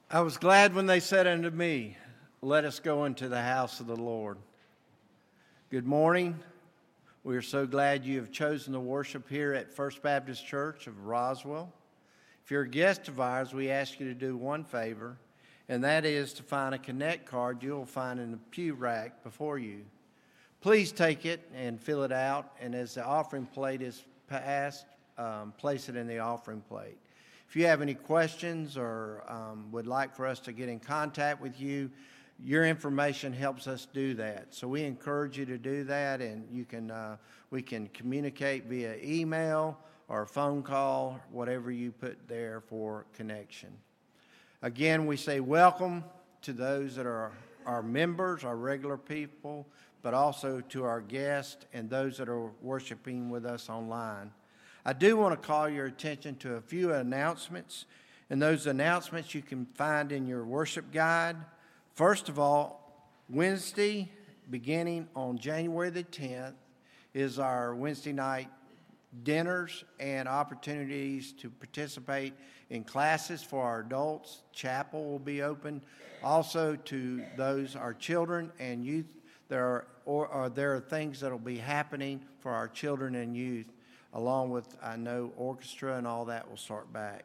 I was glad when they said unto me, let us go into the house of the Lord. Good morning. We are so glad you have chosen to worship here at First Baptist Church of Roswell. If you're a guest of ours, we ask you to do one favor, and that is to find a Connect card you'll find in the pew rack before you. Please take it and fill it out, and as the offering plate is passed, place it in the offering plate. If you have any questions or would like for us to get in contact with you, your information helps us do that. So we encourage you to do that, and we can communicate via email or phone call, whatever you put there for connection. Again, we say welcome to those that are our members, our regular people, but also to our guests and those that are worshiping with us online. I do want to call your attention to a few announcements, and those announcements you can find in your worship guide. First of all, Wednesday, beginning on January the 10th, is our Wednesday night dinners and opportunities to participate in classes for our adults. Chapel will be open also to those, our children and youth. There are things that will be happening for our children and youth, along with, I know, orchestra and all that will start back.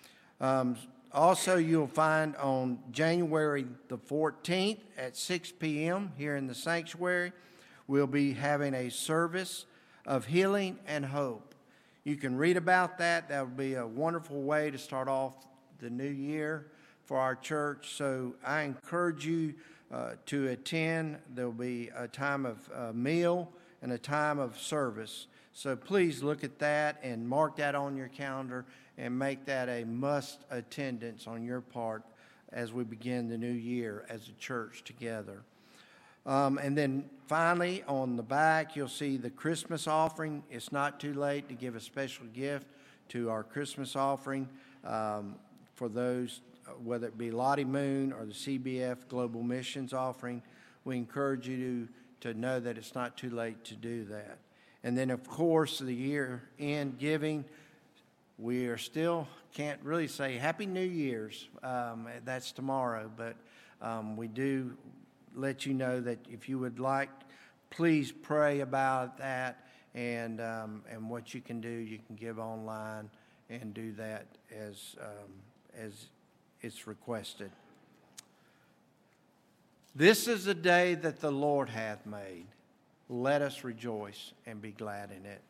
Also, you'll find on January the 14th at 6 p.m. here in the sanctuary, we'll be having a service of healing and hope. You can read about that. That would be a wonderful way to start off the new year for our church. So I encourage you to attend. There will be a time of meal and a time of service. So please look at that and mark that on your calendar and make that a must attendance on your part as we begin the new year as a church together. And then finally, on the back, you'll see the Christmas offering. It's not too late to give a special gift to our Christmas offering for those, whether it be Lottie Moon or the CBF Global Missions offering. We encourage you to know that it's not too late to do that. And then, of course, the year-end giving, we are still can't really say Happy New Year's. That's tomorrow, but we do let you know that if you would like, please pray about that and what you can do. You can give online and do that as it's requested. This is the day that the Lord hath made. Let us rejoice and be glad in it.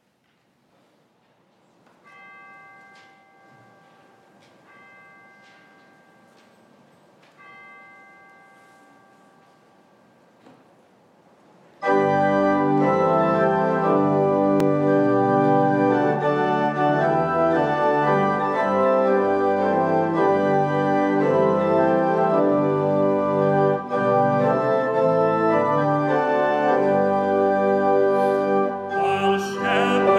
Shall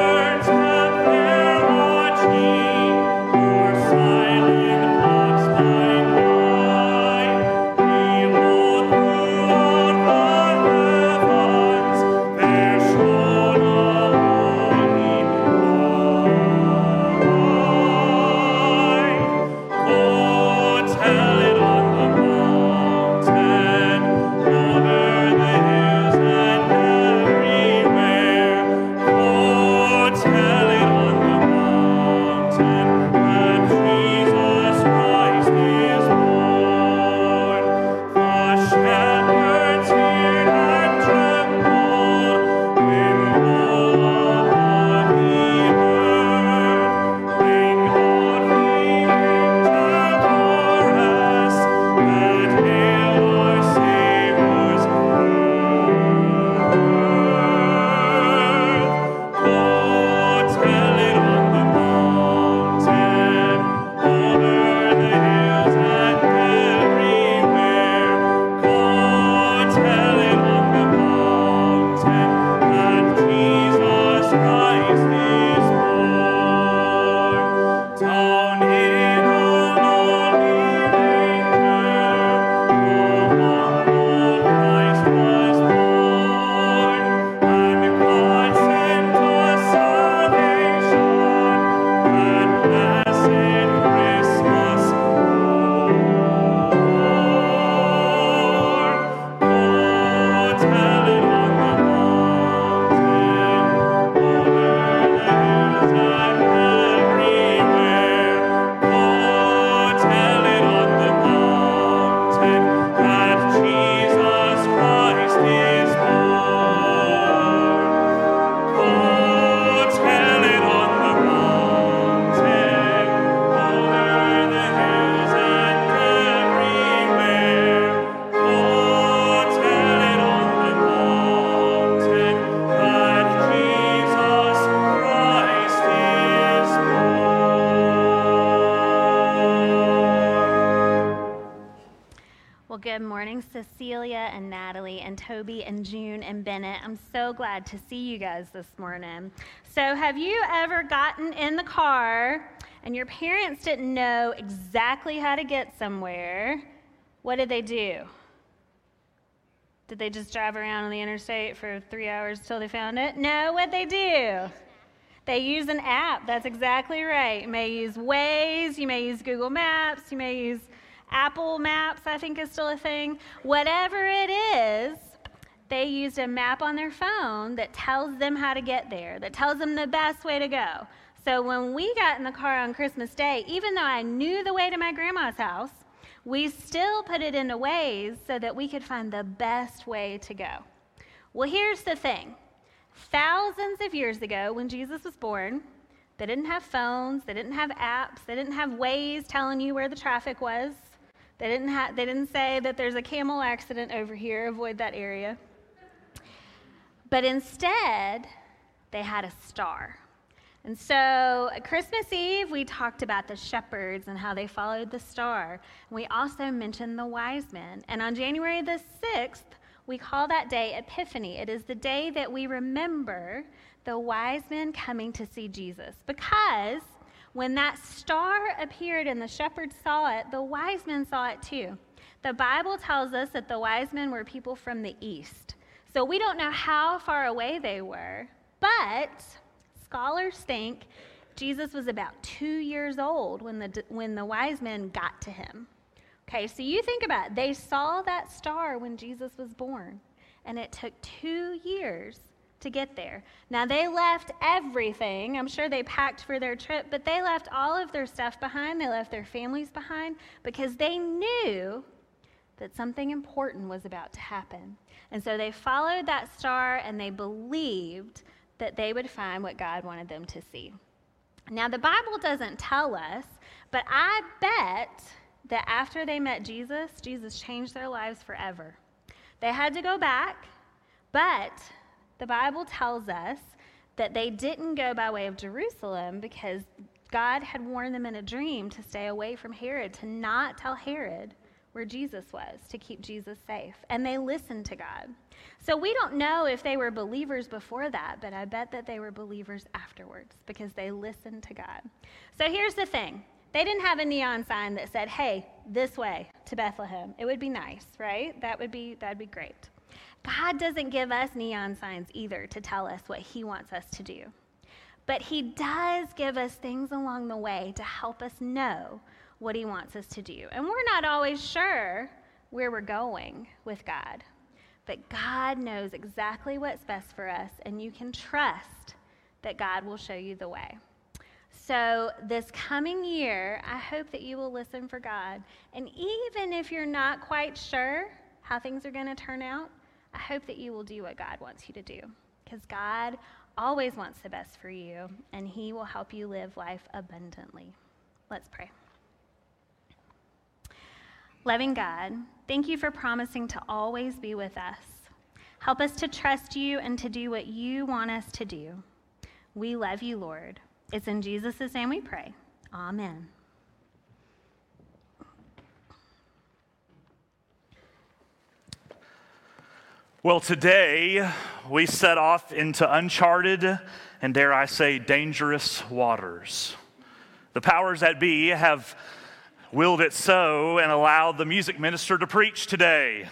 morning, Cecilia and Natalie and Toby and June and Bennett. I'm so glad to see you guys this morning. So have you ever gotten in the car and your parents didn't know exactly how to get somewhere? What did they do? Did they just drive around on the interstate for 3 hours till they found it? No, what'd they do? They use an app. That's exactly right. You may use Waze, you may use Google Maps, you may use Apple Maps, I think is still a thing. Whatever it is, they used a map on their phone that tells them how to get there, that tells them the best way to go. So when we got in the car on Christmas Day, even though I knew the way to my grandma's house, we still put it into Waze so that we could find the best way to go. Well, here's the thing. Thousands of years ago, when Jesus was born, they didn't have phones, they didn't have apps, they didn't have Waze telling you where the traffic was. They didn't say that there's a camel accident over here, avoid that area. But instead, they had a star. And so Christmas Eve, we talked about the shepherds and how they followed the star. And we also mentioned the wise men. And on January the 6th, we call that day Epiphany. It is the day that we remember the wise men coming to see Jesus. Because when that star appeared and the shepherds saw it, the wise men saw it too. The Bible tells us that the wise men were people from the east. So we don't know how far away they were, but scholars think Jesus was about 2 years old when the wise men got to him. Okay, so you think about it. They saw that star when Jesus was born, and it took 2 years to get there. Now, they left everything. I'm sure they packed for their trip, but they left all of their stuff behind. They left their families behind because they knew that something important was about to happen. And so they followed that star, and they believed that they would find what God wanted them to see. Now, the Bible doesn't tell us, but I bet that after they met Jesus, Jesus changed their lives forever. They had to go back, but the Bible tells us that they didn't go by way of Jerusalem because God had warned them in a dream to stay away from Herod, to not tell Herod where Jesus was, to keep Jesus safe. And they listened to God. So we don't know if they were believers before that, but I bet that they were believers afterwards because they listened to God. So here's the thing. They didn't have a neon sign that said, hey, this way to Bethlehem. It would be nice, right? That'd be great. God doesn't give us neon signs either to tell us what he wants us to do. But he does give us things along the way to help us know what he wants us to do. And we're not always sure where we're going with God. But God knows exactly what's best for us, and you can trust that God will show you the way. So this coming year, I hope that you will listen for God. And even if you're not quite sure how things are going to turn out, I hope that you will do what God wants you to do. Because God always wants the best for you, and he will help you live life abundantly. Let's pray. Loving God, thank you for promising to always be with us. Help us to trust you and to do what you want us to do. We love you, Lord. It's in Jesus' name we pray. Amen. Well, today we set off into uncharted and, dare I say, dangerous waters. The powers that be have willed it so and allowed the music minister to preach today.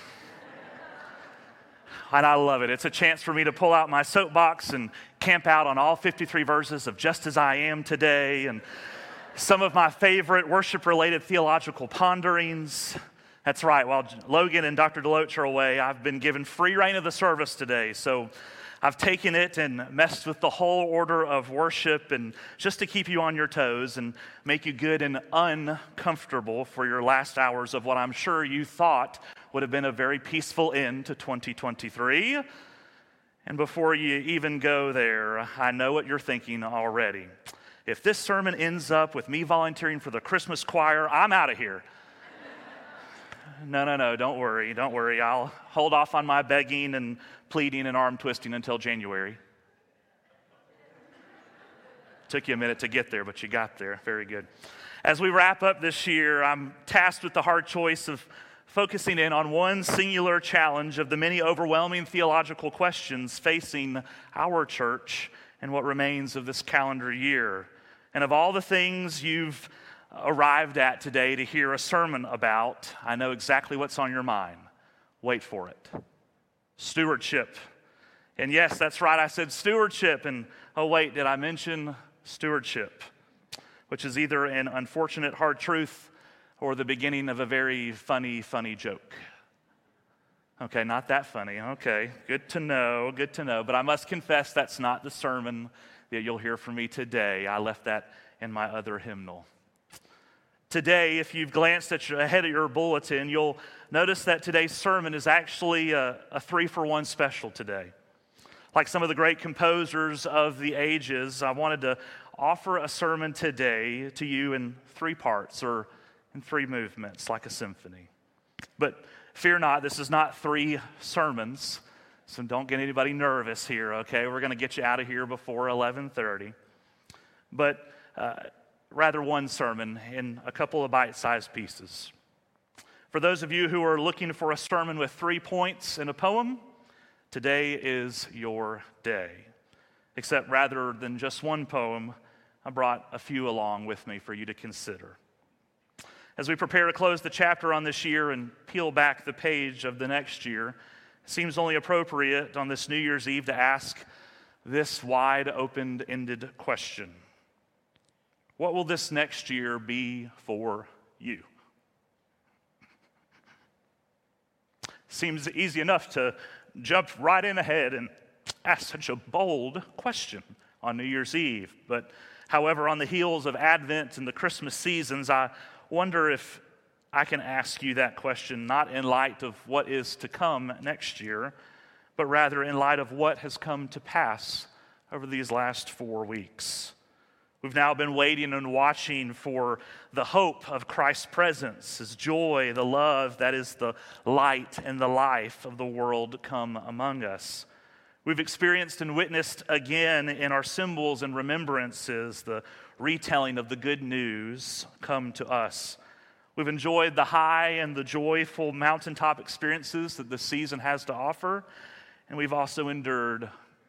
And I love it. It's a chance for me to pull out my soapbox and camp out on all 53 verses of Just As I Am today and some of my favorite worship-related theological ponderings. That's right. While Logan and Dr. Deloach are away, I've been given free reign of the service today. So I've taken it and messed with the whole order of worship and just to keep you on your toes and make you good and uncomfortable for your last hours of what I'm sure you thought would have been a very peaceful end to 2023. And before you even go there, I know what you're thinking already. If this sermon ends up with me volunteering for the Christmas choir, I'm out of here. No, don't worry. I'll hold off on my begging and pleading and arm twisting until January. Took you a minute to get there, but you got there. Very good. As we wrap up this year, I'm tasked with the hard choice of focusing in on one singular challenge of the many overwhelming theological questions facing our church in what remains of this calendar year. And of all the things you've arrived at today to hear a sermon about, I know exactly what's on your mind. Wait for it. Stewardship. And yes, that's right, I said stewardship. And oh wait, did I mention stewardship? Which is either an unfortunate hard truth or the beginning of a very funny joke. Okay, not that funny. Okay, good to know. But I must confess that's not the sermon that you'll hear from me today. I left that in my other hymnal. Today, if you've glanced ahead of your bulletin, you'll notice that today's sermon is actually a 3-for-1 special today. Like some of the great composers of the ages, I wanted to offer a sermon today to you in 3 parts or in 3 movements, like a symphony. But fear not, this is not 3 sermons, so don't get anybody nervous here, okay? We're going to get you out of here before 11:30. But rather one sermon in a couple of bite-sized pieces. For those of you who are looking for a sermon with 3 points in a poem, today is your day. Except rather than just one poem, I brought a few along with me for you to consider. As we prepare to close the chapter on this year and peel back the page of the next year, it seems only appropriate on this New Year's Eve to ask this wide open-ended question. What will this next year be for you? Seems easy enough to jump right in ahead and ask such a bold question on New Year's Eve. But however, on the heels of Advent and the Christmas seasons, I wonder if I can ask you that question not in light of what is to come next year, but rather in light of what has come to pass over these last 4 weeks. We've now been waiting and watching for the hope of Christ's presence, His joy, the love that is the light and the life of the world come among us. We've experienced and witnessed again in our symbols and remembrances the retelling of the good news come to us. We've enjoyed the high and the joyful mountaintop experiences that the season has to offer, and we've also endured,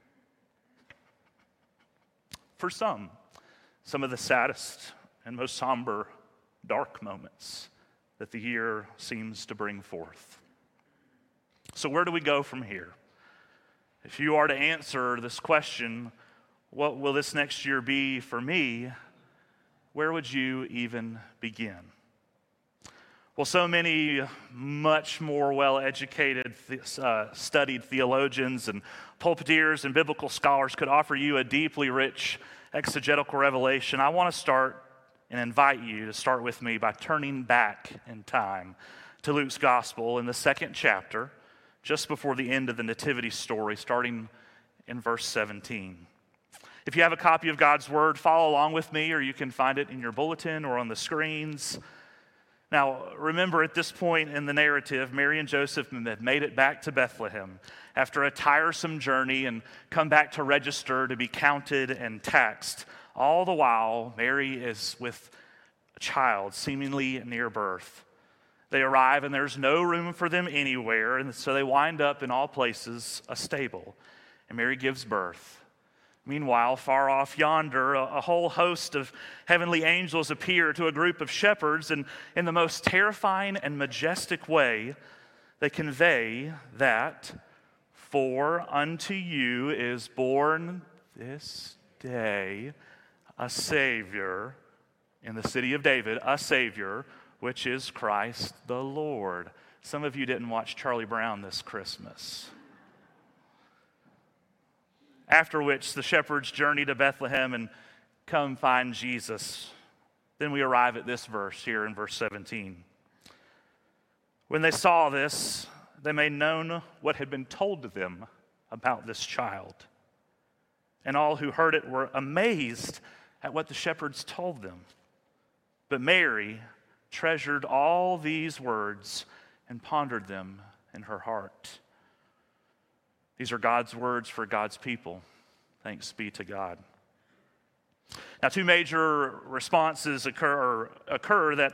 for some of the saddest and most somber, dark moments that the year seems to bring forth. So where do we go from here? If you are to answer this question, what will this next year be for me, where would you even begin? Well, so many much more well-educated, studied theologians and pulpiteers and biblical scholars could offer you a deeply rich exegetical revelation. I want to start and invite you to start with me by turning back in time to Luke's gospel in the 2nd chapter, just before the end of the nativity story, starting in verse 17. If you have a copy of God's word, follow along with me, or you can find it in your bulletin or on the screens. Now, remember, at this point in the narrative, Mary and Joseph have made it back to Bethlehem after a tiresome journey and come back to register to be counted and taxed. All the while, Mary is with a child seemingly near birth. They arrive and there's no room for them anywhere, and so they wind up in all places a stable, and Mary gives birth. Meanwhile, far off yonder, a whole host of heavenly angels appear to a group of shepherds, and in the most terrifying and majestic way, they convey that, "For unto you is born this day a Savior in the city of David, a Savior, which is Christ the Lord." Some of you didn't watch Charlie Brown this Christmas. After which the shepherds journey to Bethlehem and come find Jesus. Then we arrive at this verse here in verse 17. When they saw this, they made known what had been told to them about this child. And all who heard it were amazed at what the shepherds told them. But Mary treasured all these words and pondered them in her heart. These are God's words for God's people. Thanks be to God. Now, 2 major responses occur that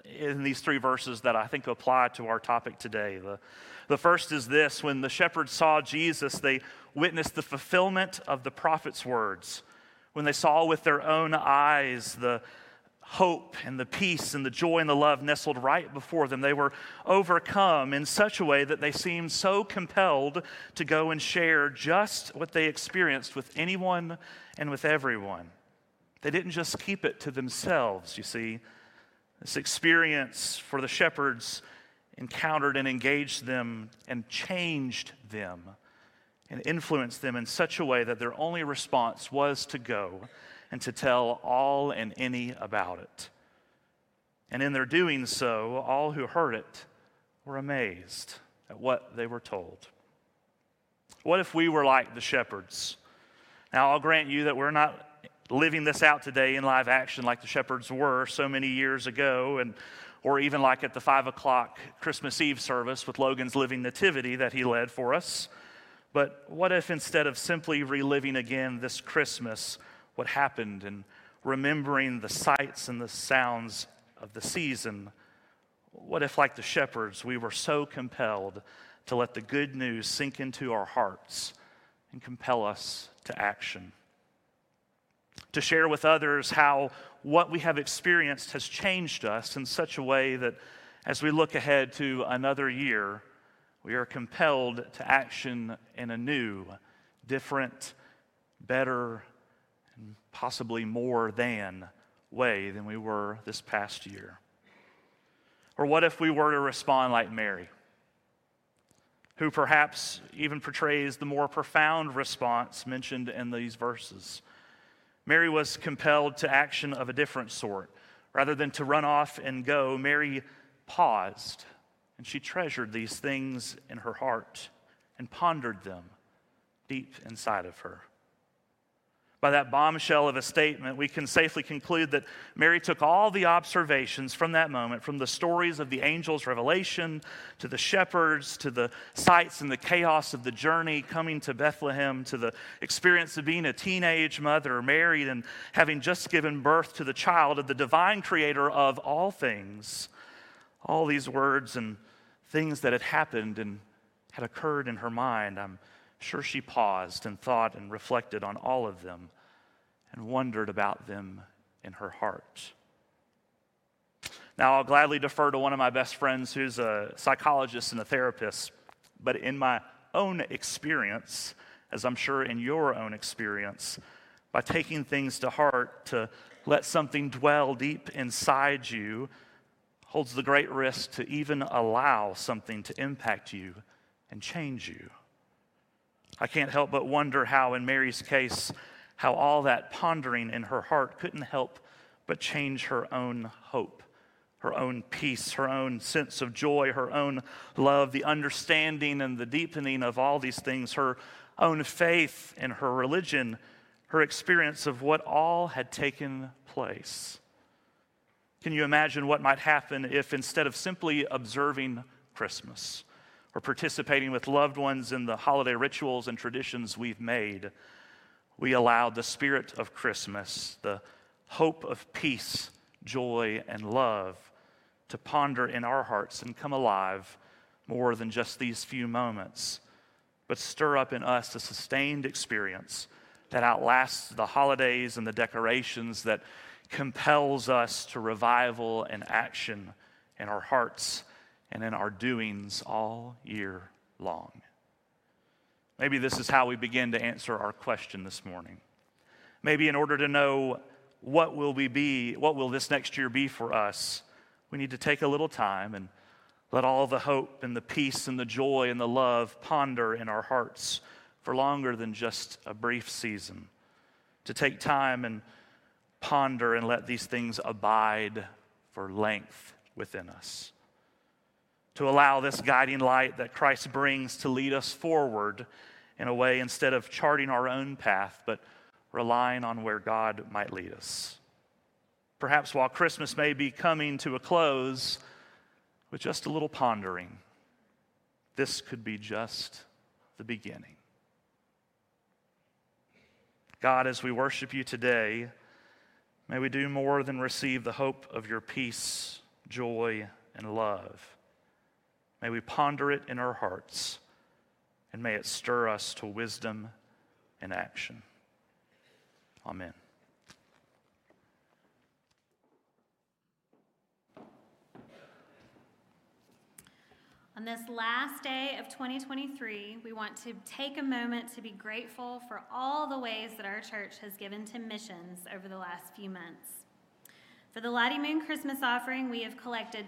in these three verses that I think apply to our topic today. The first is this: when the shepherds saw Jesus, they witnessed the fulfillment of the prophet's words. When they saw with their own eyes the hope and the peace and the joy and the love nestled right before them, they were overcome in such a way that they seemed so compelled to go and share just what they experienced with anyone and with everyone. They didn't just keep it to themselves, you see. This experience for the shepherds encountered and engaged them and changed them and influenced them in such a way that their only response was to go and to tell all and any about it. And in their doing so, all who heard it were amazed at what they were told. What if we were like the shepherds? Now, I'll grant you that we're not living this out today in live action like the shepherds were so many years ago, or even like at the 5 o'clock Christmas Eve service with Logan's Living Nativity that he led for us. But what if instead of simply reliving again this Christmas what happened and remembering the sights and the sounds of the season, what if, like the shepherds, we were so compelled to let the good news sink into our hearts and compel us to action? To share with others how what we have experienced has changed us in such a way that as we look ahead to another year, we are compelled to action in a new, different, better, and possibly more than way than we were this past year. Or what if we were to respond like Mary, who perhaps even portrays the more profound response mentioned in these verses? Mary was compelled to action of a different sort. Rather than to run off and go, Mary paused, and she treasured these things in her heart and pondered them deep inside of her. By that bombshell of a statement, we can safely conclude that Mary took all the observations from that moment, from the stories of the angel's revelation, to the shepherds, to the sights and the chaos of the journey coming to Bethlehem, to the experience of being a teenage mother, married and having just given birth to the child of the divine creator of all things. All these words and things that had happened and had occurred in her mind, I'm sure she paused and thought and reflected on all of them and wondered about them in her heart. Now, I'll gladly defer to one of my best friends who's a psychologist and a therapist, but in my own experience, as I'm sure in your own experience, by taking things to heart, to let something dwell deep inside you holds the great risk to even allow something to impact you and change you. I can't help but wonder how, in Mary's case, how all that pondering in her heart couldn't help but change her own hope, her own peace, her own sense of joy, her own love, the understanding and the deepening of all these things, her own faith in her religion, her experience of what all had taken place. Can you imagine what might happen if, instead of simply observing Christmas or participating with loved ones in the holiday rituals and traditions we've made, we allowed the spirit of Christmas, the hope of peace, joy, and love to ponder in our hearts and come alive more than just these few moments, but stir up in us a sustained experience that outlasts the holidays and the decorations, that compels us to revival and action in our hearts and in our doings all year long. Maybe this is how we begin to answer our question this morning. Maybe in order to know what will this next year be for us, we need to take a little time and let all the hope and the peace and the joy and the love ponder in our hearts for longer than just a brief season. To take time and ponder and let these things abide for length within us. To allow this guiding light that Christ brings to lead us forward in a way, instead of charting our own path, but relying on where God might lead us. Perhaps while Christmas may be coming to a close, with just a little pondering, this could be just the beginning. God, as we worship you today, may we do more than receive the hope of your peace joy, and love. May we ponder it in our hearts, and may it stir us to wisdom and action. Amen. On this last day of 2023, we want to take a moment to be grateful for all the ways that our church has given to missions over the last few months. For the Lottie Moon Christmas offering, we have collected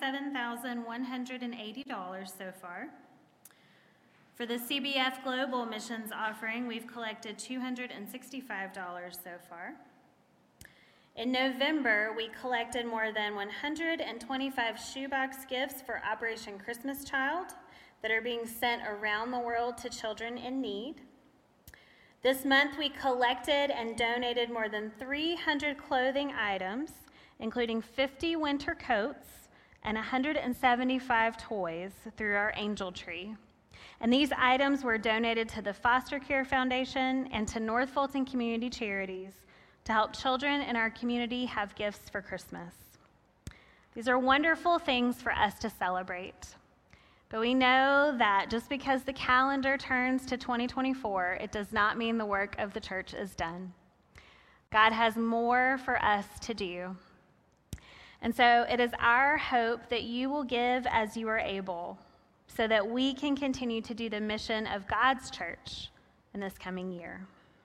$27,180 so far. For the CBF Global Missions offering, we've collected $265 so far. In November, we collected more than 125 shoebox gifts for Operation Christmas Child that are being sent around the world to children in need. This month, we collected and donated more than 300 clothing items, including 50 winter coats and 175 toys through our Angel Tree. And these items were donated to the Foster Care Foundation and to North Fulton Community Charities to help children in our community have gifts for Christmas. These are wonderful things for us to celebrate. But we know that just because the calendar turns to 2024, it does not mean the work of the church is done. God has more for us to do. And so it is our hope that you will give as you are able, so that we can continue to do the mission of God's church in this coming year.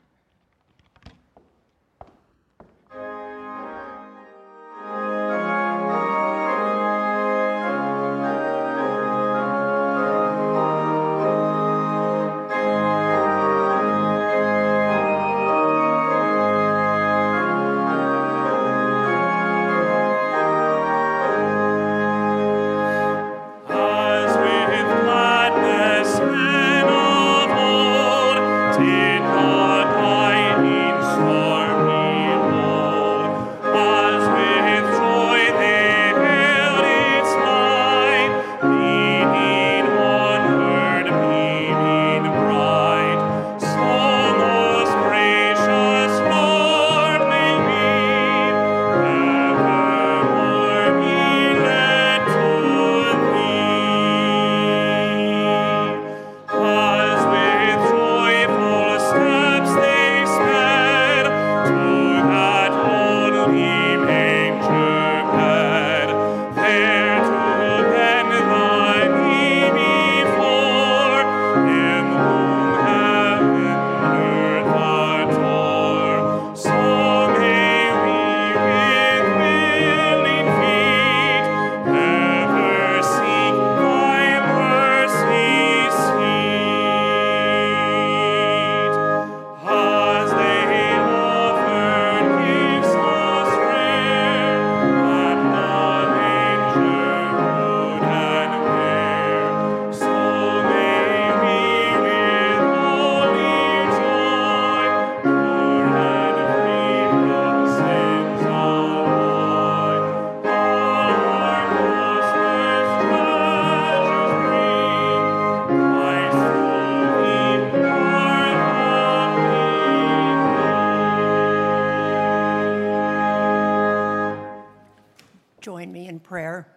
Join me in prayer.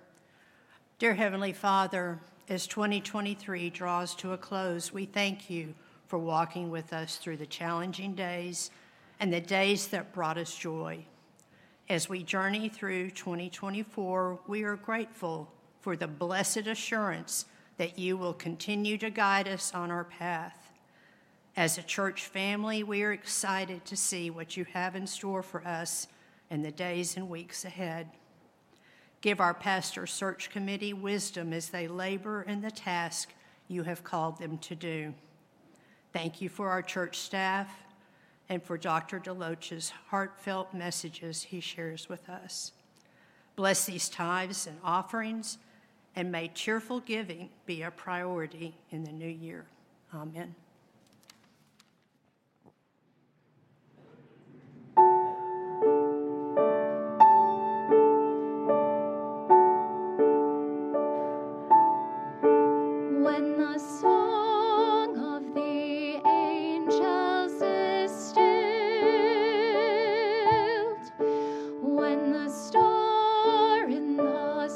Dear Heavenly Father, as 2023 draws to a close, we thank you for walking with us through the challenging days and the days that brought us joy. As we journey through 2024, we are grateful for the blessed assurance that you will continue to guide us on our path. As a church family, we are excited to see what you have in store for us in the days and weeks ahead. Give our pastor search committee wisdom as they labor in the task you have called them to do. Thank you for our church staff and for Dr. DeLoach's heartfelt messages he shares with us. Bless these tithes and offerings, and may cheerful giving be a priority in the new year. Amen. When the song of the angels is stilled, when the star in the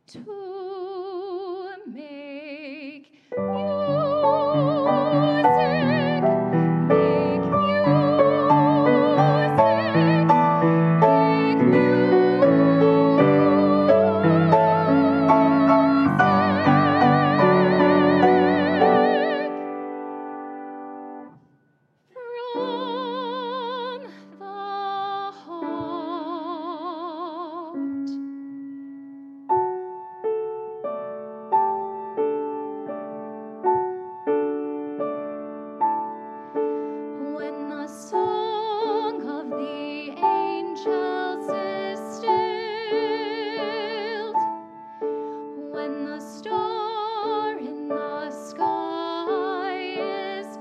to make music, make music, make from the heart. When the song of the angels is stilled, when the star in the sky is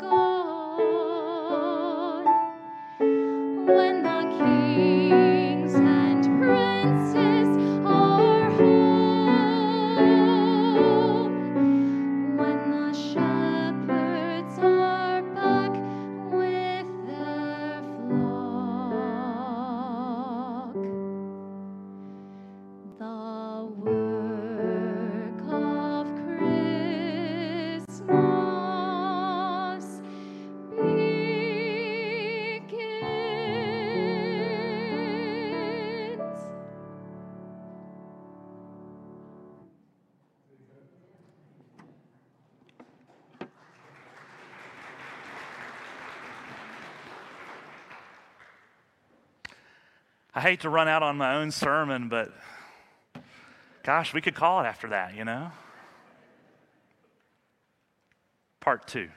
gone, when the kings and princes are home, when the shepherds are back with their flock, the work of Christmas begins. I hate to run out on my own sermon, but gosh, we could call it after that, you know? Part 2.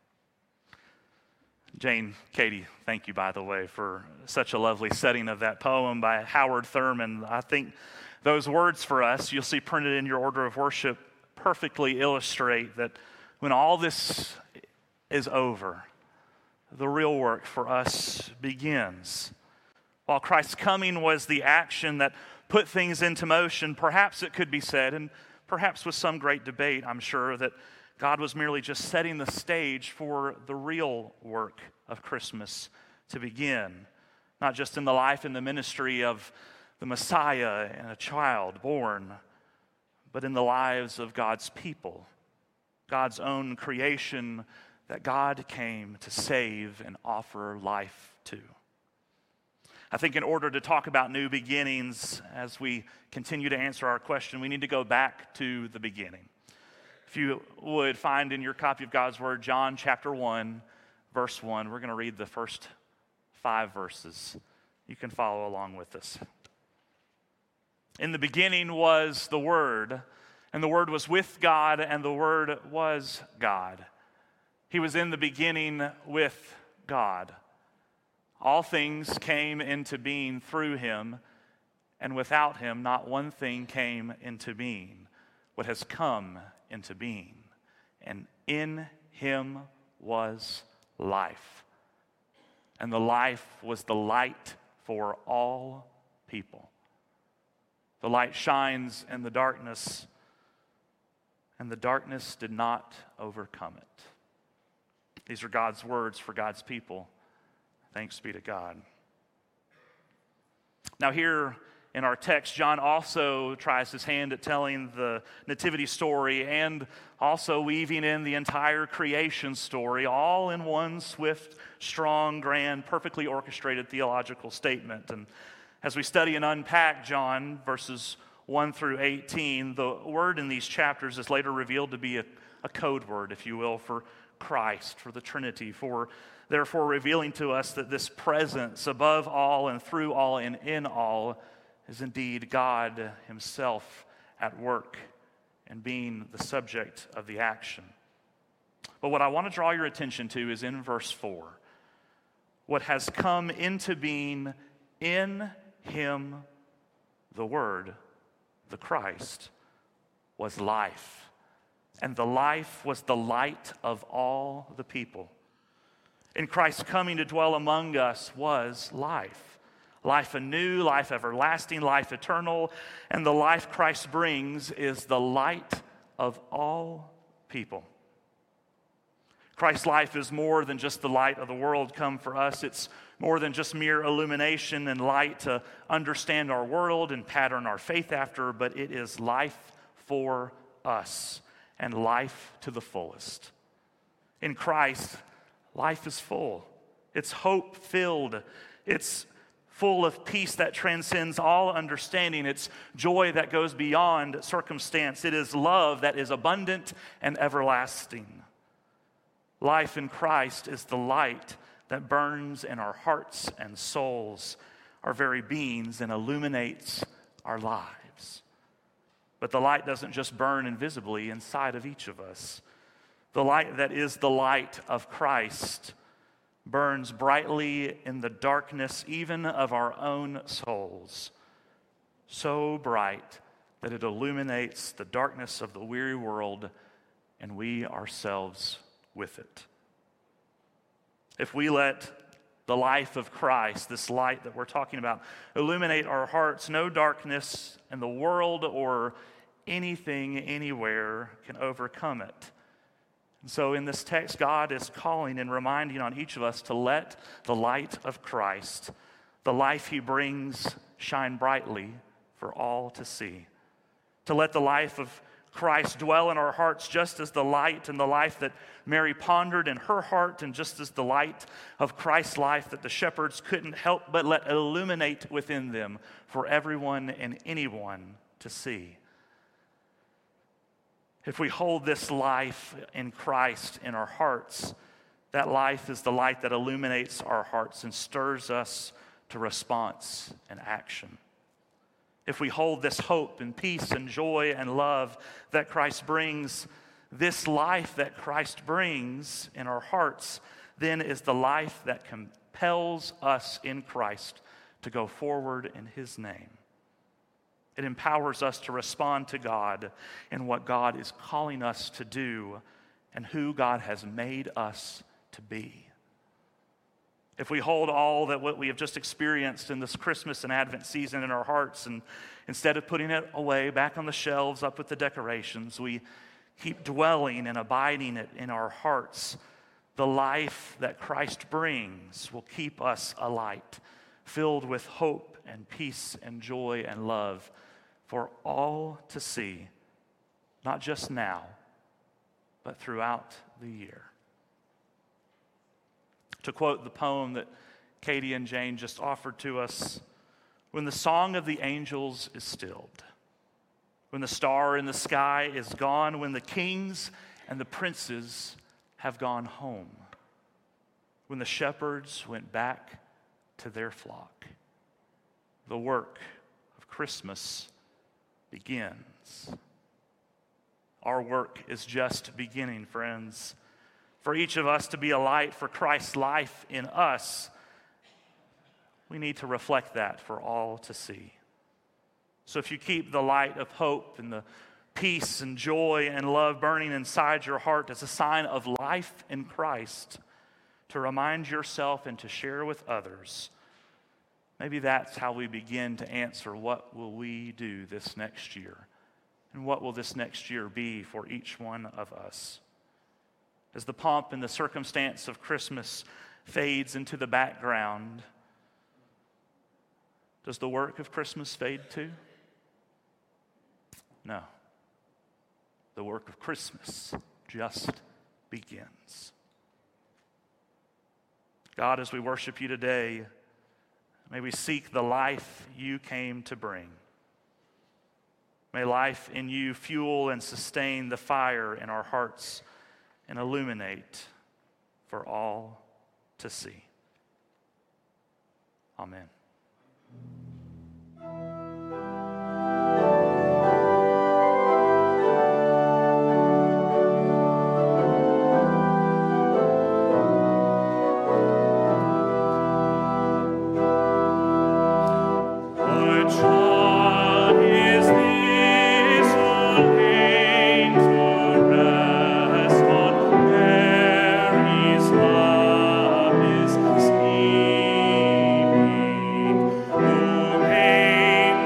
Jane, Katie, thank you, by the way, for such a lovely setting of that poem by Howard Thurman. I think those words for us, you'll see printed in your order of worship, perfectly illustrate that when all this is over, the real work for us begins. While Christ's coming was the action that put things into motion, perhaps it could be said, and perhaps with some great debate, I'm sure, that God was merely just setting the stage for the real work of Christmas to begin, not just in the life and the ministry of the Messiah and a child born, but in the lives of God's people, God's own creation that God came to save and offer life to. I think in order to talk about new beginnings, as we continue to answer our question, we need to go back to the beginning. If you would find in your copy of God's Word, John chapter 1, verse 1, we're going to read the first 5 verses. You can follow along with us. In the beginning was the Word, and the Word was with God, and the Word was God. He was in the beginning with God. All things came into being through him, and without him not one thing came into being. What has come into being. And in him was life. And the life was the light for all people. The light shines in the darkness, and the darkness did not overcome it. These are God's words for God's people. Thanks be to God. Now here in our text, John also tries his hand at telling the nativity story and also weaving in the entire creation story, all in one swift, strong, grand, perfectly orchestrated theological statement. And as we study and unpack John verses 1 through 18, the word in these chapters is later revealed to be a code word, if you will, for Christ, for the Trinity, for therefore revealing to us that this presence above all and through all and in all is indeed God himself at work and being the subject of the action. But what I want to draw your attention to is in verse 4. What has come into being in him, the Word, the Christ, was life. And the life was the light of all the people. In Christ's coming to dwell among us was life. Life anew, life everlasting, life eternal. And the life Christ brings is the light of all people. Christ's life is more than just the light of the world come for us. It's more than just mere illumination and light to understand our world and pattern our faith after, but it is life for us and life to the fullest. In Christ, life is full. It's hope-filled. It's full of peace that transcends all understanding. It's joy that goes beyond circumstance. It is love that is abundant and everlasting. Life in Christ is the light that burns in our hearts and souls, our very beings, and illuminates our lives. But the light doesn't just burn invisibly inside of each of us. The light that is the light of Christ burns brightly in the darkness even of our own souls, so bright that it illuminates the darkness of the weary world and we ourselves with it. If we let the life of Christ, this light that we're talking about, illuminate our hearts, no darkness in the world or anything anywhere can overcome it. And so in this text, God is calling and reminding on each of us to let the light of Christ, the life he brings, shine brightly for all to see. To let the life of Christ dwell in our hearts just as the light and the life that Mary pondered in her heart, and just as the light of Christ's life that the shepherds couldn't help but let illuminate within them for everyone and anyone to see. If we hold this life in Christ in our hearts, that life is the light that illuminates our hearts and stirs us to response and action. If we hold this hope and peace and joy and love that Christ brings, this life that Christ brings in our hearts then is the life that compels us in Christ to go forward in his name. It empowers us to respond to God in what God is calling us to do and who God has made us to be. If we hold all that what we have just experienced in this Christmas and Advent season in our hearts, and instead of putting it away back on the shelves up with the decorations, we keep dwelling and abiding it in our hearts, the life that Christ brings will keep us alight, filled with hope and peace and joy and love for all to see, not just now, but throughout the year. To quote the poem that Katie and Jane just offered to us, when the song of the angels is stilled, when the star in the sky is gone, when the kings and the princes have gone home, when the shepherds went back to their flock, the work of Christmas begins. Our work is just beginning, friends. For each of us to be a light for Christ's life in us, we need to reflect that for all to see. So if you keep the light of hope and the peace and joy and love burning inside your heart as a sign of life in Christ, to remind yourself and to share with others, maybe that's how we begin to answer, what will we do this next year? And what will this next year be for each one of us? As the pomp and the circumstance of Christmas fades into the background, does the work of Christmas fade too? No. The work of Christmas just begins. God, as we worship you today, may we seek the life you came to bring. May life in you fuel and sustain the fire in our hearts and illuminate for all to see. Amen. Sleeping, who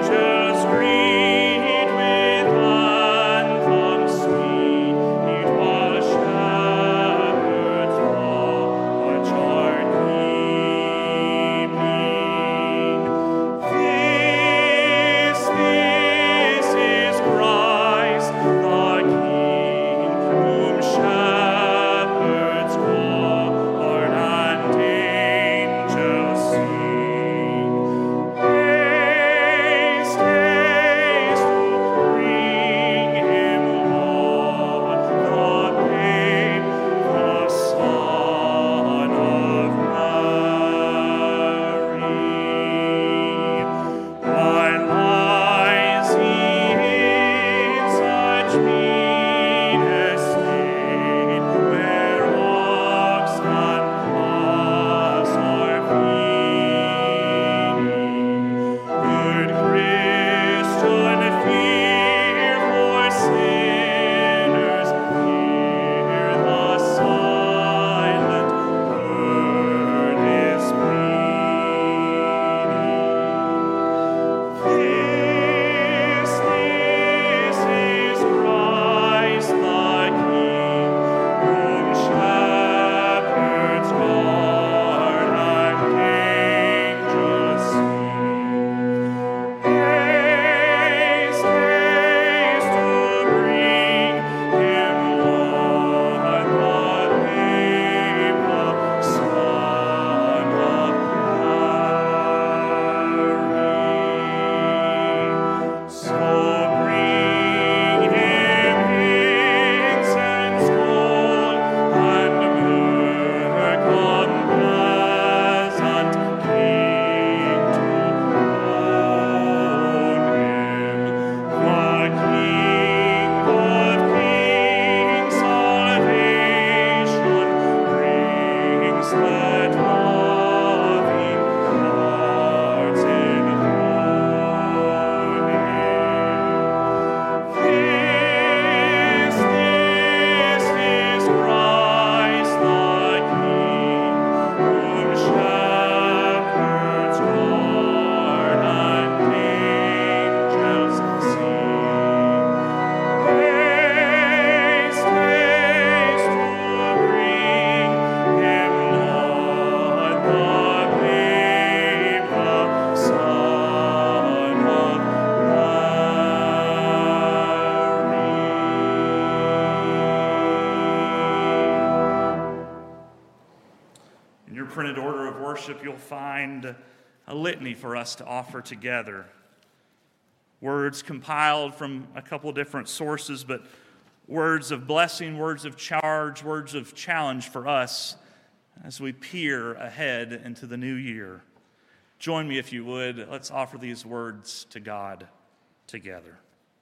printed order of worship, you'll find a litany for us to offer together. Words compiled from a couple different sources, but words of blessing, words of charge, words of challenge for us as we peer ahead into the new year. Join me if you would. Let's offer these words to God together.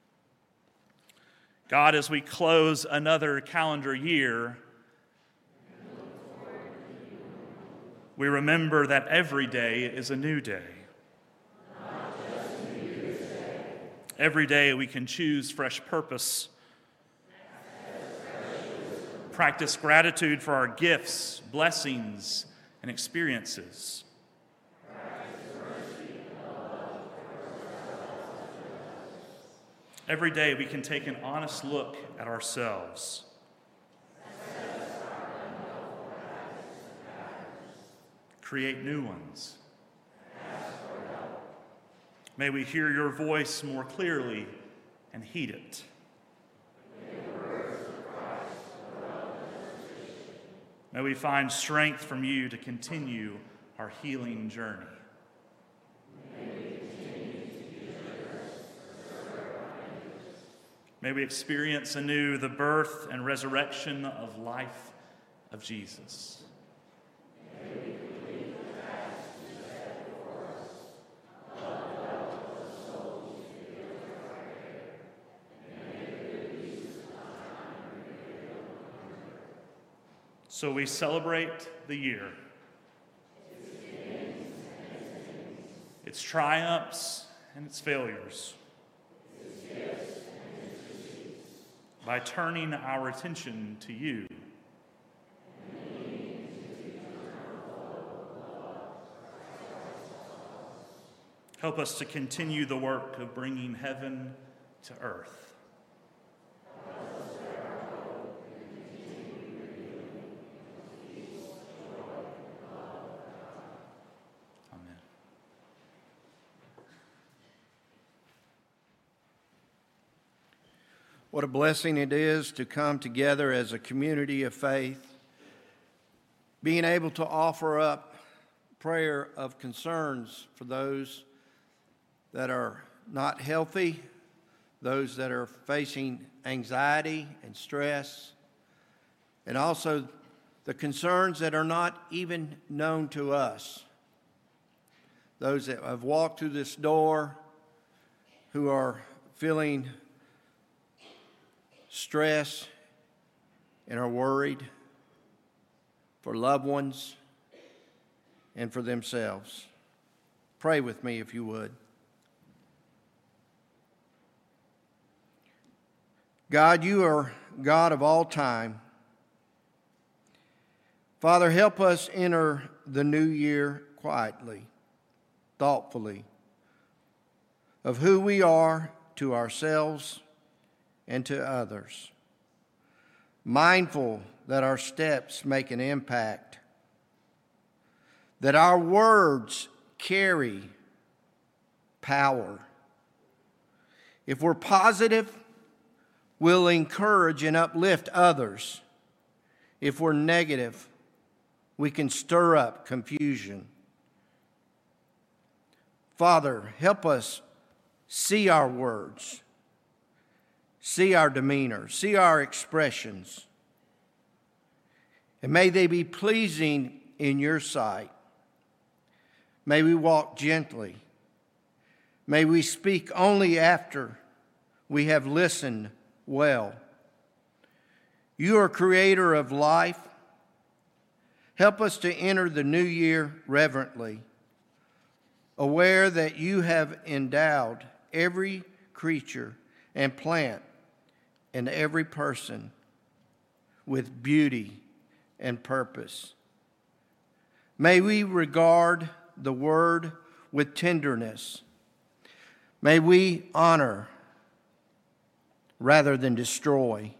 God, as we close another calendar year, we remember that every day is a new day. Every day we can choose fresh purpose, practice gratitude for our gifts, blessings, and experiences. Every day we can take an honest look at ourselves. Create new ones. May we hear your voice more clearly and heed it. May we find strength from you to continue our healing journey. May we experience anew the birth and resurrection of life of Jesus. So we celebrate the year, its triumphs and its failures, by turning our attention to you. Help us to continue the work of bringing heaven to earth. What a blessing it is to come together as a community of faith, being able to offer up prayer of concerns for those that are not healthy, those that are facing anxiety and stress, and also the concerns that are not even known to us. Those that have walked through this door who are feeling stress and are worried for loved ones and for themselves. Pray with me if you would. God, you are God of all time. Father, help us enter the new year quietly, thoughtfully, of who we are to ourselves and to others, mindful that our steps make an impact, that our words carry power. If we're positive, we'll encourage and uplift others. If we're negative, we can stir up confusion. Father, help us see our words, see our demeanor, see our expressions, and may they be pleasing in your sight. May we walk gently. May we speak only after we have listened well. You are creator of life. Help us to enter the new year reverently, aware that you have endowed every creature and plant and every person with beauty and purpose. May we regard the word with tenderness. May we honor rather than destroy.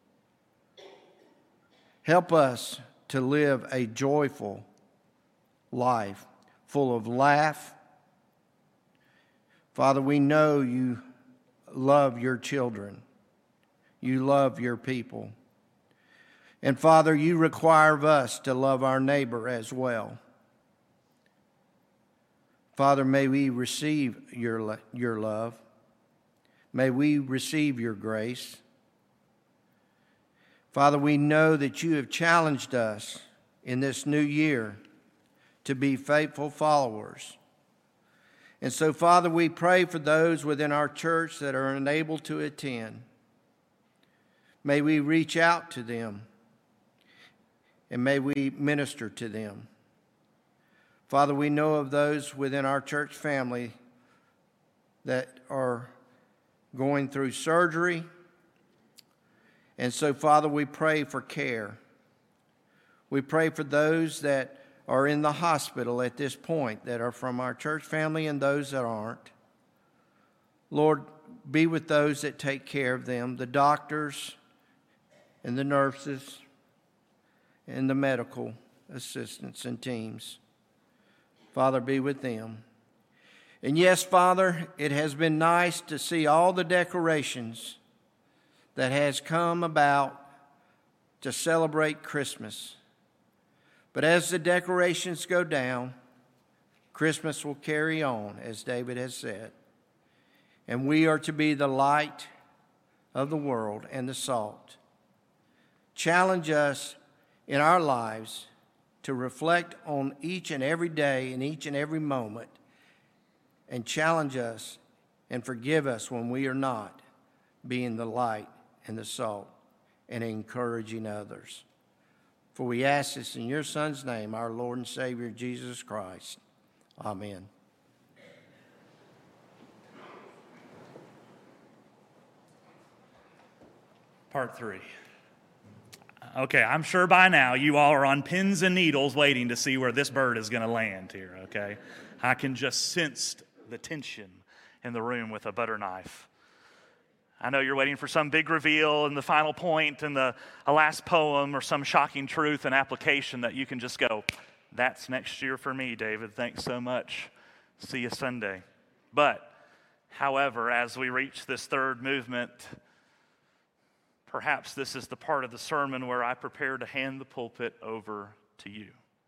Help us to live a joyful life full of laugh. Father, we know you love your children. You love your people. And Father, you require of us to love our neighbor as well. Father, may we receive your love. May we receive your grace. Father, we know that you have challenged us in this new year to be faithful followers. And so, Father, we pray for those within our church that are unable to attend. May we reach out to them, and may we minister to them. Father, we know of those within our church family that are going through surgery. And so, Father, we pray for care. We pray for those that are in the hospital at this point that are from our church family and those that aren't. Lord, be with those that take care of them, the doctors and the nurses and the medical assistants and teams. Father, be with them. And yes, Father, it has been nice to see all the decorations that has come about to celebrate Christmas. But as the decorations go down, Christmas will carry on, as David has said. And we are to be the light of the world and the salt. Challenge us in our lives to reflect on each and every day and each and every moment, and challenge us and forgive us when we are not being the light and the salt and encouraging others. For we ask this in your Son's name, our Lord and Savior, Jesus Christ. Amen. Part 3. Okay, I'm sure by now you all are on pins and needles waiting to see where this bird is going to land here, okay? I can just sense the tension in the room with a butter knife. I know you're waiting for some big reveal and the final point and a last poem or some shocking truth and application that you can just go, that's next year for me, David. Thanks so much. See you Sunday. But, however, as we reach this third movement, perhaps this is the part of the sermon where I prepare to hand the pulpit over to you.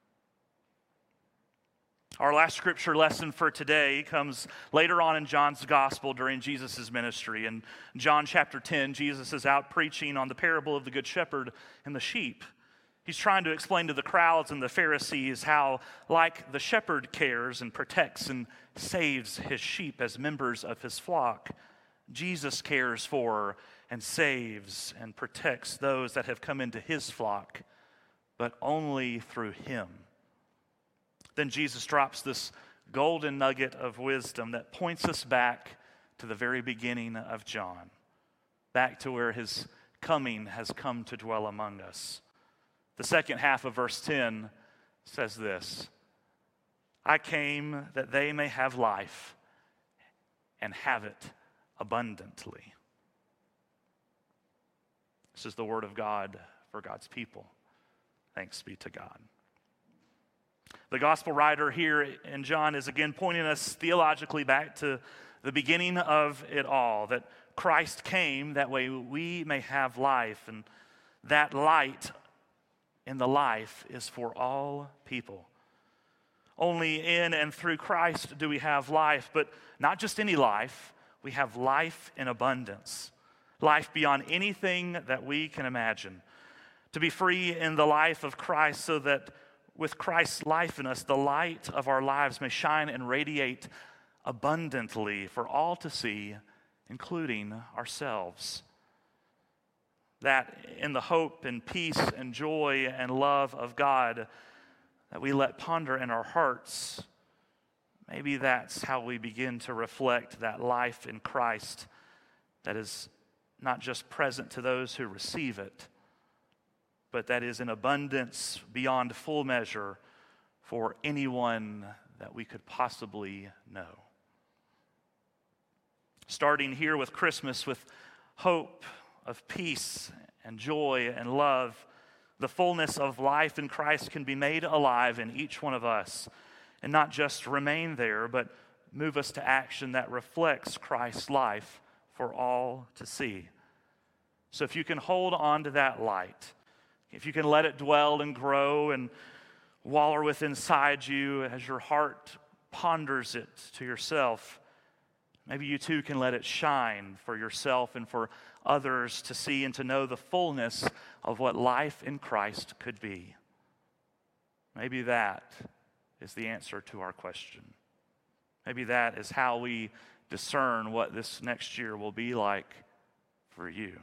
Our last scripture lesson for today comes later on in John's gospel during Jesus' ministry. In John chapter 10, Jesus is out preaching on the parable of the Good Shepherd and the sheep. He's trying to explain to the crowds and the Pharisees how, like the shepherd cares and protects and saves his sheep as members of his flock, Jesus cares for and saves and protects those that have come into his flock, but only through him. Then Jesus drops this golden nugget of wisdom that points us back to the very beginning of John, back to where his coming has come to dwell among us. The second half of verse 10 says this: I came that they may have life and have it abundantly. This is the word of God for God's people. Thanks be to God. The gospel writer here in John is again pointing us theologically back to the beginning of it all, that Christ came that way we may have life, and that light in the life is for all people. Only in and through Christ do we have life, but not just any life. We have life in abundance, life beyond anything that we can imagine. To be free in the life of Christ so that with Christ's life in us, the light of our lives may shine and radiate abundantly for all to see, including ourselves. That in the hope and peace and joy and love of God that we let ponder in our hearts, maybe that's how we begin to reflect that life in Christ that is not just present to those who receive it, but that is in abundance beyond full measure for anyone that we could possibly know. Starting here with Christmas, with hope of peace and joy and love, the fullness of life in Christ can be made alive in each one of us, and not just remain there, but move us to action that reflects Christ's life for all to see. So if you can hold on to that light, if you can let it dwell and grow and waller within inside you as your heart ponders it to yourself, maybe you too can let it shine for yourself and for others to see and to know the fullness of what life in Christ could be. Maybe that is the answer to our question. Maybe that is how we discern what this next year will be like for you.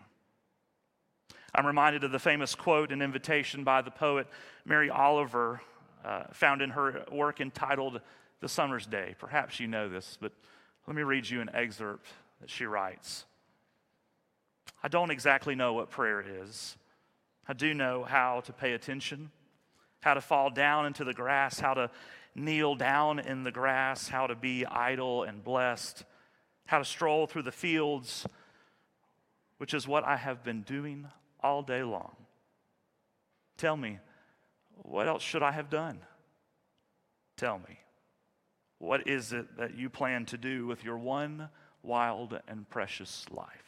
I'm reminded of the famous quote and invitation by the poet Mary Oliver, found in her work entitled The Summer's Day. Perhaps you know this, but let me read you an excerpt that she writes. I don't exactly know what prayer is. I do know how to pay attention, how to fall down into the grass, how to kneel down in the grass, how to be idle and blessed, how to stroll through the fields, which is what I have been doing all day long. Tell me, what else should I have done? Tell me, what is it that you plan to do with your one wild and precious life?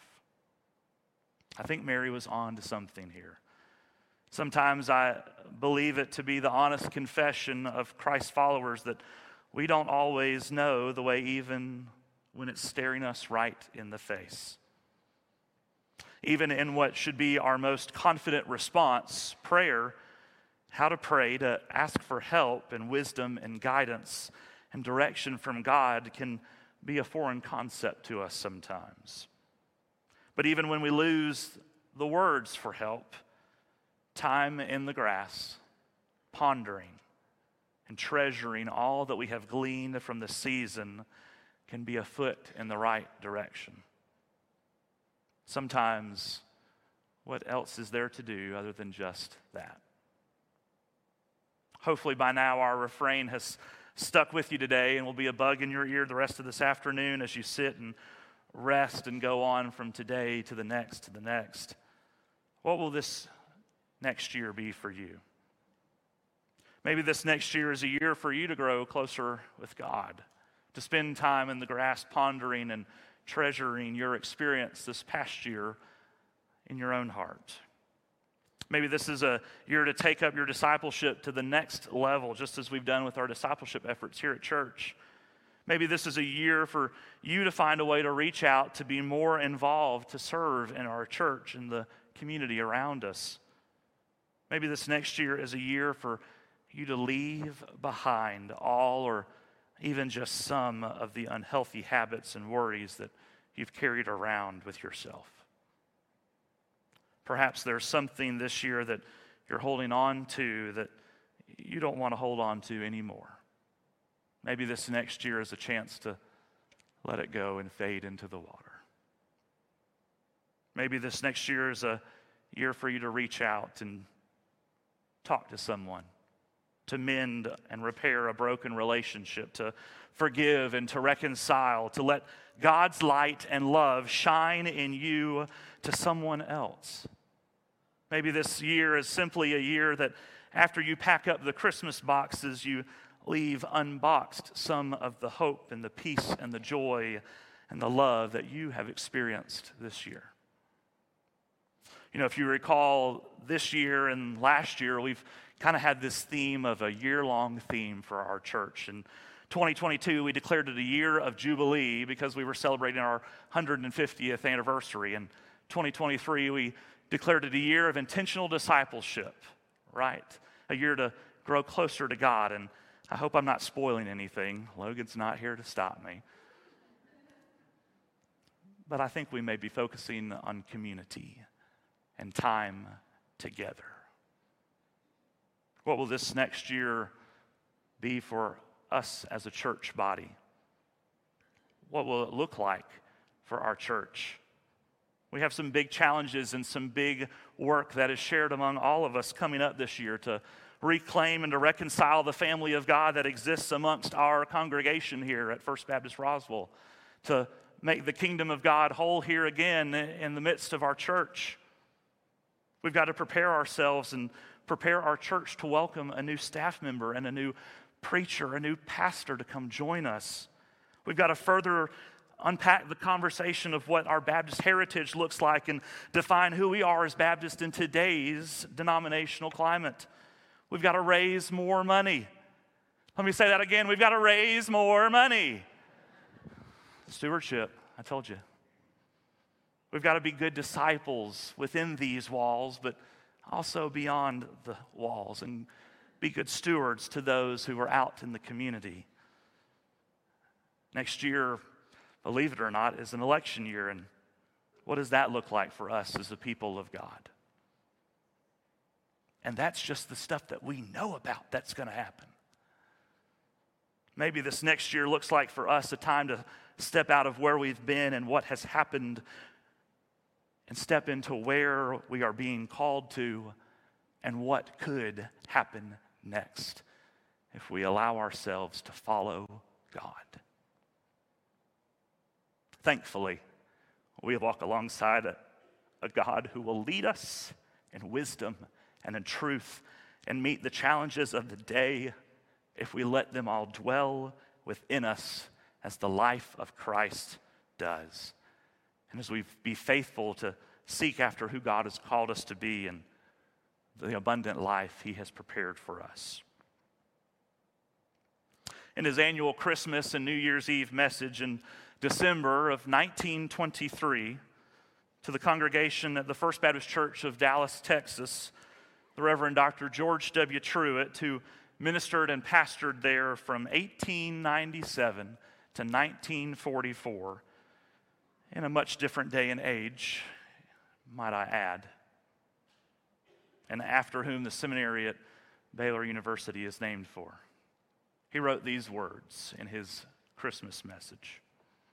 I think Mary was on to something here. Sometimes I believe it to be the honest confession of Christ's followers that we don't always know the way, even when it's staring us right in the face. Even in what should be our most confident response, prayer, how to pray, to ask for help and wisdom and guidance and direction from God can be a foreign concept to us sometimes. But even when we lose the words for help, time in the grass, pondering and treasuring all that we have gleaned from the season can be a foot in the right direction. Sometimes, what else is there to do other than just that? Hopefully by now our refrain has stuck with you today and will be a bug in your ear the rest of this afternoon as you sit and rest and go on from today to the next to the next. What will this next year be for you? Maybe this next year is a year for you to grow closer with God, to spend time in the grass pondering and treasuring your experience this past year in your own heart. Maybe this is a year to take up your discipleship to the next level, just as we've done with our discipleship efforts here at church. Maybe this is a year for you to find a way to reach out, to be more involved, to serve in our church and the community around us. Maybe this next year is a year for you to leave behind all or even just some of the unhealthy habits and worries that you've carried around with yourself. Perhaps there's something this year that you're holding on to that you don't want to hold on to anymore. Maybe this next year is a chance to let it go and fade into the water. Maybe this next year is a year for you to reach out and talk to someone, to mend and repair a broken relationship, to forgive and to reconcile, to let God's light and love shine in you to someone else. Maybe this year is simply a year that after you pack up the Christmas boxes, you leave unboxed some of the hope and the peace and the joy and the love that you have experienced this year. You know, if you recall, this year and last year, we've kind of had this theme of a year-long theme for our church. In 2022, we declared it a year of Jubilee because we were celebrating our 150th anniversary. In 2023, we declared it a year of intentional discipleship, right? A year to grow closer to God. And I hope I'm not spoiling anything. Logan's not here to stop me. But I think we may be focusing on community and time together. What will this next year be for us as a church body? What will it look like for our church? We have some big challenges and some big work that is shared among all of us coming up this year to reclaim and to reconcile the family of God that exists amongst our congregation here at First Baptist Roswell, to make the kingdom of God whole here again in the midst of our church. We've got to prepare ourselves and prepare our church to welcome a new staff member and a new preacher, a new pastor to come join us. We've got to further unpack the conversation of what our Baptist heritage looks like and define who we are as Baptists in today's denominational climate. We've got to raise more money. Let me say that again. We've got to raise more money. Stewardship, I told you. We've got to be good disciples within these walls, but also beyond the walls, and be good stewards to those who are out in the community. Next year, believe it or not, is an election year, and what does that look like for us as the people of God? And that's just the stuff that we know about that's going to happen. Maybe this next year looks like for us a time to step out of where we've been and what has happened and step into where we are being called to and what could happen next if we allow ourselves to follow God. Thankfully, we walk alongside a God who will lead us in wisdom and in truth and meet the challenges of the day if we let them all dwell within us as the life of Christ does. And as we be faithful to seek after who God has called us to be and the abundant life he has prepared for us. In his annual Christmas and New Year's Eve message in December of 1923 to the congregation at the First Baptist Church of Dallas, Texas, the Reverend Dr. George W. Truett, who ministered and pastored there from 1897 to 1944, in a much different day and age, might I add, and after whom the seminary at Baylor University is named for. He wrote these words in his Christmas message.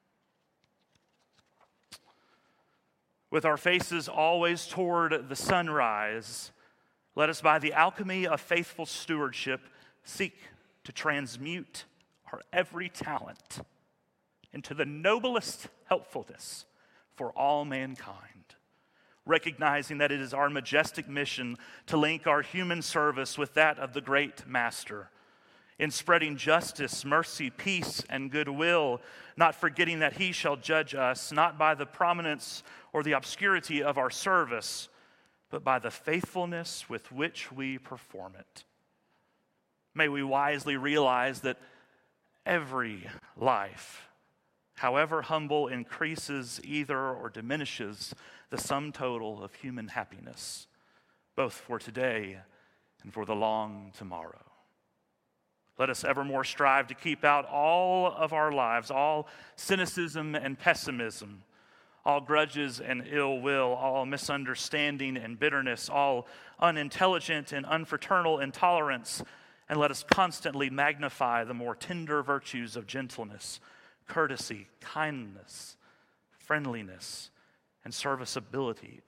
With our faces always toward the sunrise, let us by the alchemy of faithful stewardship seek to transmute our every talent into the noblest helpfulness for all mankind, recognizing that it is our majestic mission to link our human service with that of the great Master, in spreading justice, mercy, peace, and goodwill, not forgetting that he shall judge us, not by the prominence or the obscurity of our service, but by the faithfulness with which we perform it. May we wisely realize that every life, however humble, increases either or diminishes the sum total of human happiness, both for today and for the long tomorrow. Let us evermore strive to keep out all of our lives, all cynicism and pessimism, all grudges and ill will, all misunderstanding and bitterness, all unintelligent and unfraternal intolerance, and let us constantly magnify the more tender virtues of gentleness, courtesy, kindness, friendliness, and serviceableness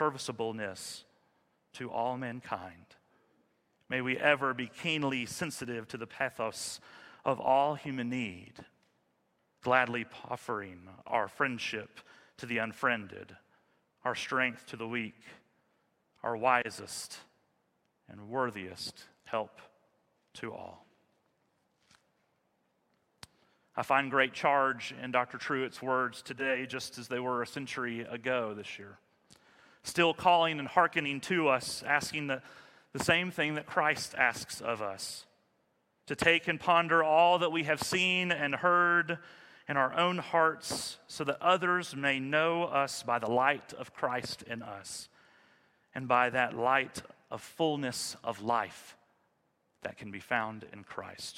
to all mankind. May we ever be keenly sensitive to the pathos of all human need, gladly offering our friendship to the unfriended, our strength to the weak, our wisest and worthiest help to all. I find great charge in Dr. Truett's words today, just as they were a century ago this year. Still calling and hearkening to us, asking the same thing that Christ asks of us, to take and ponder all that we have seen and heard in our own hearts so that others may know us by the light of Christ in us and by that light of fullness of life that can be found in Christ.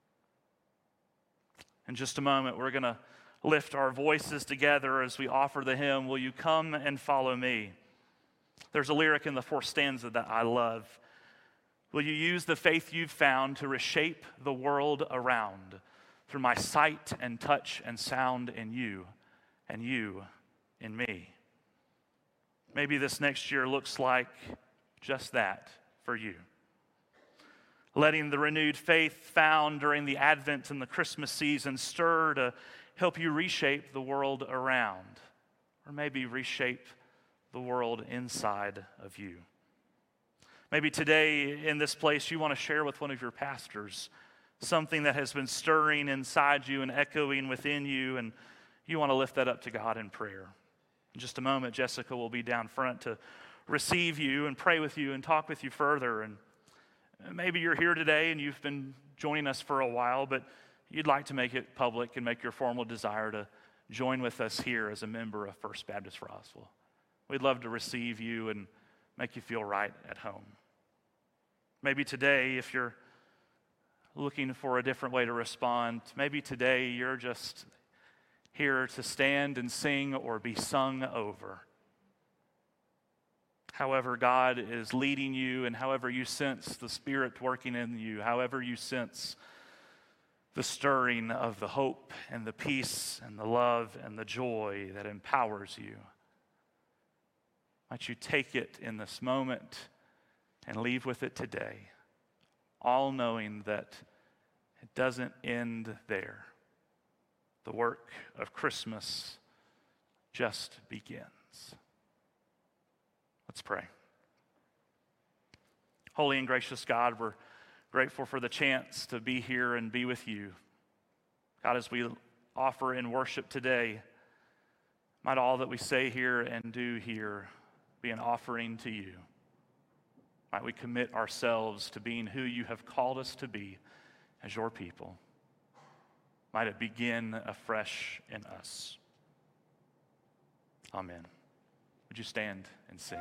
In just a moment, we're going to lift our voices together as we offer the hymn, "Will You Come and Follow Me?" There's a lyric in the fourth stanza that I love. Will you use the faith you've found to reshape the world around through my sight and touch and sound in you and you in me? Maybe this next year looks like just that for you. Letting the renewed faith found during the Advent and the Christmas season stir to help you reshape the world around, or maybe reshape the world inside of you. Maybe today in this place you want to share with one of your pastors something that has been stirring inside you and echoing within you, and you want to lift that up to God in prayer. In just a moment, Jessica will be down front to receive you and pray with you and talk with you further. And maybe you're here today and you've been joining us for a while, but you'd like to make it public and make your formal desire to join with us here as a member of First Baptist Roswell. We'd love to receive you and make you feel right at home. Maybe today, if you're looking for a different way to respond, maybe today you're just here to stand and sing or be sung over. However God is leading you and however you sense the Spirit working in you, however you sense the stirring of the hope and the peace and the love and the joy that empowers you. Might you take it in this moment and leave with it today, all knowing that it doesn't end there. The work of Christmas just begins. Let's pray. Holy and gracious God, we're grateful for the chance to be here and be with you. God, as we offer in worship today, might all that we say here and do here be an offering to you. Might we commit ourselves to being who you have called us to be as your people. Might it begin afresh in us. Amen. Would you stand and sing?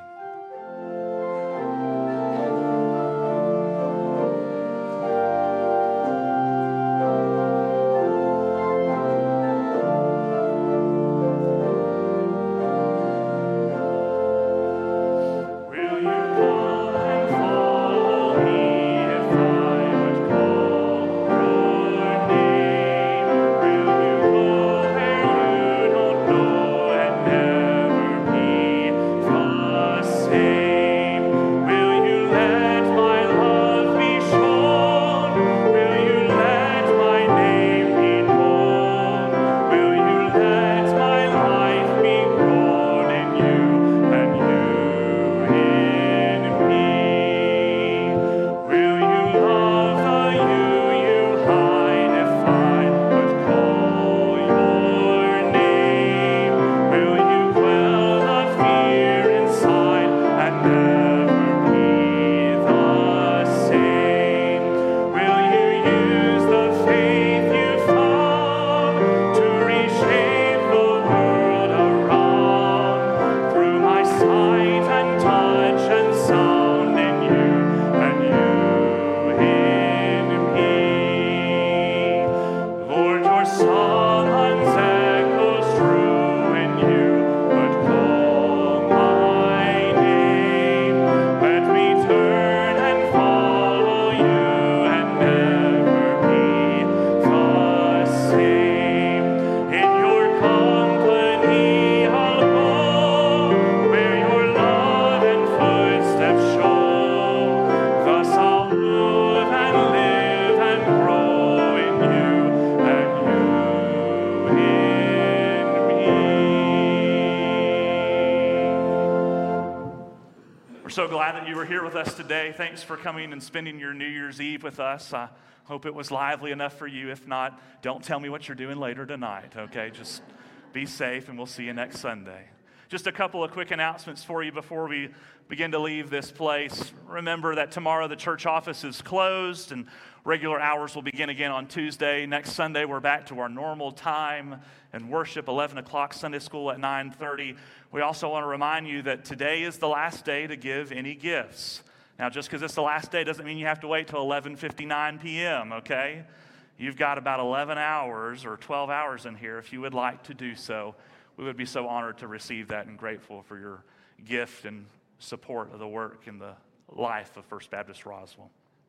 So glad that you were here with us today. Thanks for coming and spending your New Year's Eve with us. I hope it was lively enough for you. If not, don't tell me what you're doing later tonight, okay? Just be safe, and we'll see you next Sunday. Just a couple of quick announcements for you before we begin to leave this place. Remember that tomorrow the church office is closed, and regular hours will begin again on Tuesday. Next Sunday, we're back to our normal time and worship, 11 o'clock, Sunday school at 9:30. We also want to remind you that today is the last day to give any gifts. Now, just because it's the last day doesn't mean you have to wait till 11:59 p.m., okay? You've got about 11 hours or 12 hours in here if you would like to do so. We would be so honored to receive that and grateful for your gift and support of the work and the life of First Baptist Roswell.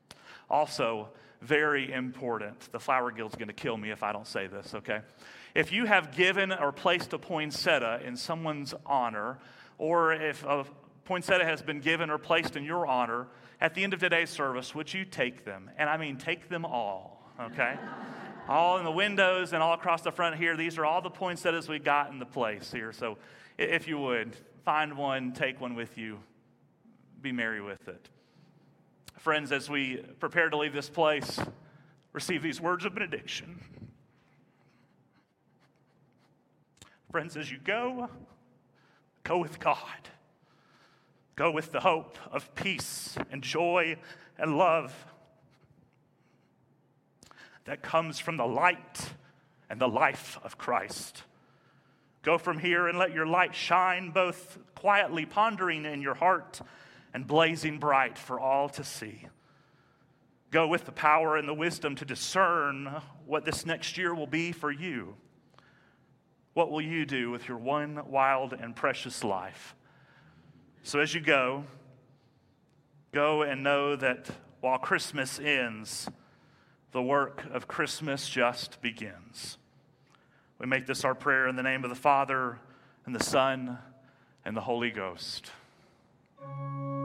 Also, very important, the Flower Guild's going to kill me if I don't say this, okay? If you have given or placed a poinsettia in someone's honor, or if a poinsettia has been given or placed in your honor, at the end of today's service, would you take them? And I mean take them all, okay? All in the windows and all across the front here. These are all the poinsettias we got in the place here. So if you would, find one, take one with you, be merry with it. Friends, as we prepare to leave this place, receive these words of benediction. Friends, as you go with God. Go with the hope of peace and joy and love that comes from the light and the life of Christ. Go from here and let your light shine, both quietly pondering in your heart and blazing bright for all to see. Go with the power and the wisdom to discern what this next year will be for you. What will you do with your one wild and precious life? So as you go and know that while Christmas ends, the work of Christmas just begins. We make this our prayer in the name of the Father, and the Son, and the Holy Ghost.